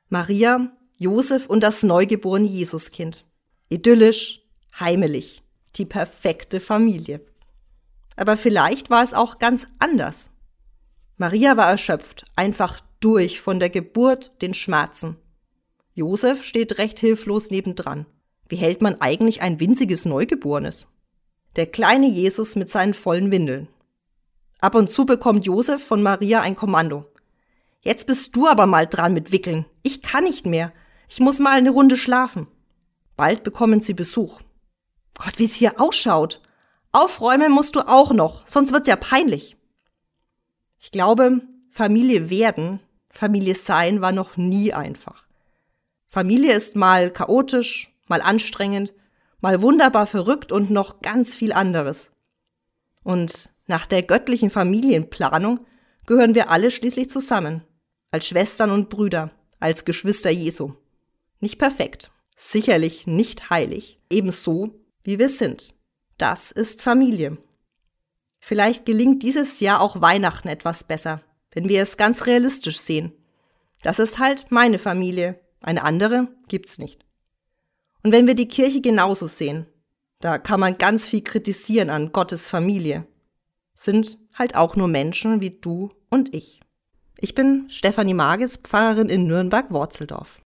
Maria, Josef und das neugeborene Jesuskind. Idyllisch, heimelig, die perfekte Familie. Aber vielleicht war es auch ganz anders. Maria war erschöpft, einfach durch von der Geburt, den Schmerzen. Josef steht recht hilflos nebendran. Wie hält man eigentlich ein winziges Neugeborenes? Der kleine Jesus mit seinen vollen Windeln. Ab und zu bekommt Josef von Maria ein Kommando. Jetzt bist du aber mal dran mit Wickeln. Ich kann nicht mehr. Ich muss mal eine Runde schlafen. Bald bekommen sie Besuch. Gott, wie es hier ausschaut. Aufräumen musst du auch noch, sonst wird's ja peinlich. Ich glaube, Familie werden, Familie sein war noch nie einfach. Familie ist mal chaotisch, mal anstrengend, mal wunderbar verrückt und noch ganz viel anderes. Und nach der göttlichen Familienplanung gehören wir alle schließlich zusammen. Als Schwestern und Brüder, als Geschwister Jesu. Nicht perfekt, sicherlich nicht heilig, ebenso wie wir sind. Das ist Familie. Vielleicht gelingt dieses Jahr auch Weihnachten etwas besser, wenn wir es ganz realistisch sehen. Das ist halt meine Familie, eine andere gibt's nicht. Und wenn wir die Kirche genauso sehen, da kann man ganz viel kritisieren an Gottes Familie. Sind halt auch nur Menschen wie du und ich. Ich bin Stefanie Magis, Pfarrerin in Nürnberg-Worzeldorf.